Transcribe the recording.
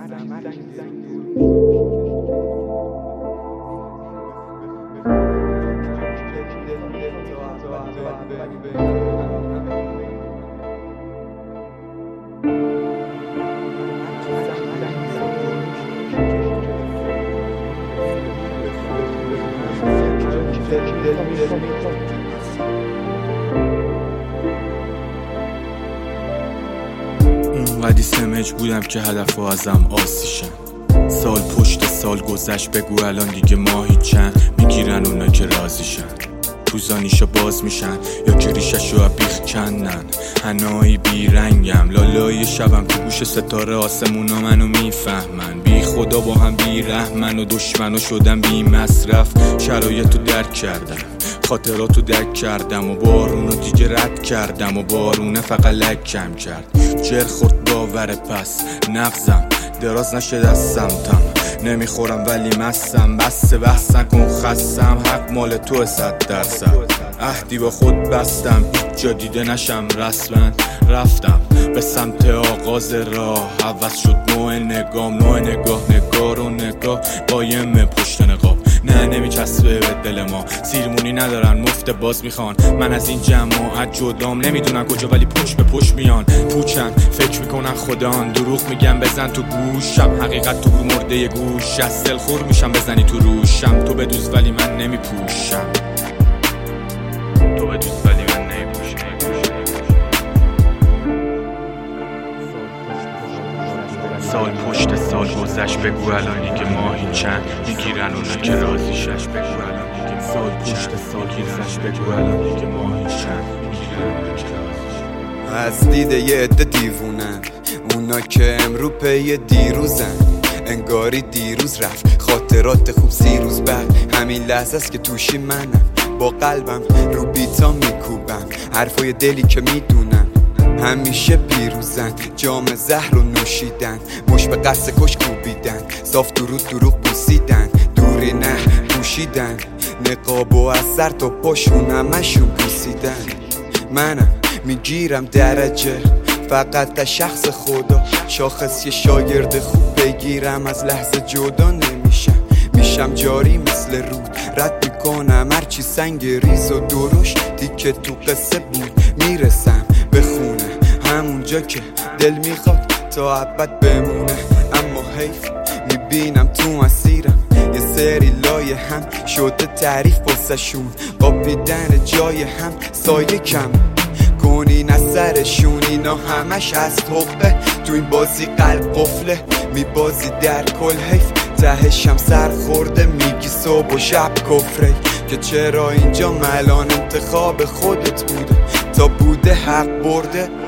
اونقدی سمج بودم که هدف ازم آسیشن. سال پشت سال گذشت، بگو الان دیگه ماهی چند میگیرن اونا که رازیشن. روزانیشو باز میشن یا که ریششو بیخ کنن. هنایی بیرنگم، لالای شبم تو گوش ستاره آسمونا منو میفهمن. بی خدا با هم بی رحمن و دشمنو شدم بی مصرف. شرایطو درک کردم، خاطراتو درک کردم و بارونو دیگه رد کردم و بارونه فقط لکم کرد. جر خورد باور پس نغزم دراز نشه دستم. نمیخورم ولی مستم، بس بحث نکن خستم. حق مال تو 100%. عهدی با خود بستم هیچ جا دیده نشم رسما. رفتم به سمت آغاز راه، عوض شد نوع نگام، نوع نگار و نگاه قایم پشت نقاب. نه نمیچسبه به دل ما، سیرمونی ندارن مفت باز میخوان. من از این جماعت جدام، نمیدونن کجا ولی پشت به پشت میان. پوچم فکر میکنن خدان، دروغ میگم بزن تو گوشم. حقیقت تو مرده گوش، از دل خور میشم بزنی تو روشم. تو بدوز ولی من نمیپوشم، تو بدوز ولی من نمیپوشم. سال پشت سال گذشت، بگو الان دیگه ماهی چند میگیرن اونا که رازیشن. بگو الان دیگه سال پشت سال گذشت، بگو الان دیگه ماهی چند میگیرن اونا که رازیشن. از دیده یه عده دیوونن، اونا که امرو پی دیروزن. انگاری دیروز رفت خاطرات خوب 30 روز بعد. همین لحظه است که توشی منم، با قلبم رو بیتا میکوبم. حرفای دلی که میدونم همیشه پیروزن. جام زهر رو نوشیدن، مش به قصد کش کوبیدن. صاف دروغ بوسیدن، دوری نه پوشیدن. نقاب و از سر تا پاشون همشون پوسیدن. منم میگیرم درجه فقط از شخص خدا. شاخص یه شاگرد خوب بگیرم، از لحظه جدا نمیشم. میشم جاری مثل رود، رد میکنم هرچی سنگ ریز و درش دیگه تو قصه بود. میرسم به خونه همونجا که دل میخواد تا ابد بمونه. اما حیف میبینم تو مسیرم یه سری لایه هم شده تعریف واسه شون. قاپیدن جای هم سایه کم کنین از سرشون. اینا همش از حقه، تو این بازی قلب قفله. میبازی در کل حیف، تهشم سر خورده. میگی صبح و شب کفره که چرا اینجا ملان انتخاب خودت بوده تا بوده حق برده.